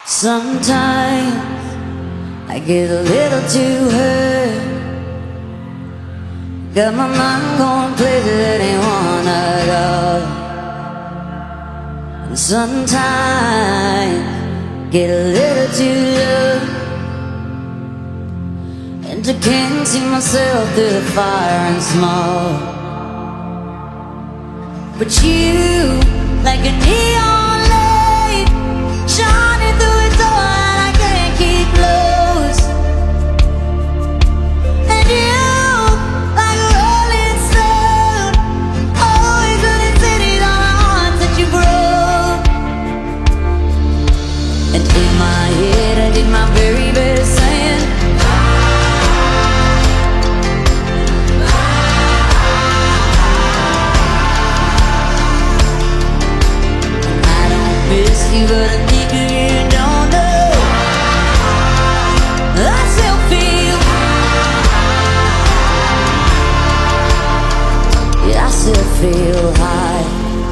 Sometimes I get a little too hurt. Got my mind going places that ain't wanna go. And sometimes get a little too low, and I can't see myself through the fire and smoke. But you, like a neon light, shining through a door that I can't keep closed. And you, like a rolling stone, always running cities on the hearts that you broke. And in my head I did my very best saying, you, but I think you don't know. I still feel, yeah, I still feel high.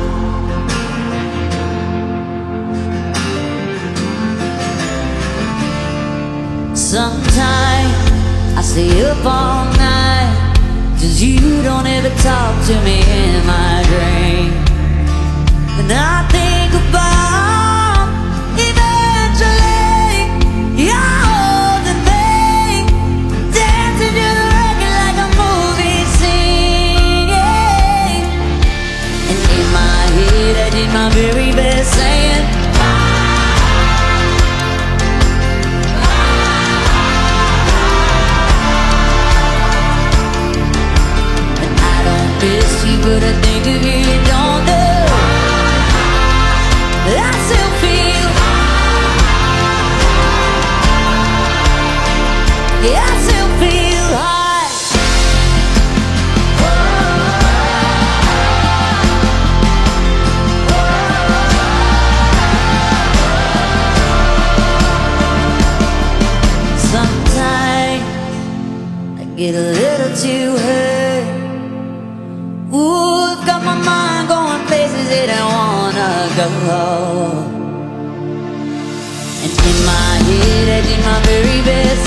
Sometimes I stay up all night, 'cause you don't ever talk to me in my dream. And I think about my very best saying, and I don't miss you, but I think of you, you don't know. I still feel, yeah, I still feel high. Get a little too hurt. Ooh, I've got my mind going places that I wanna go. And in my head I did my very best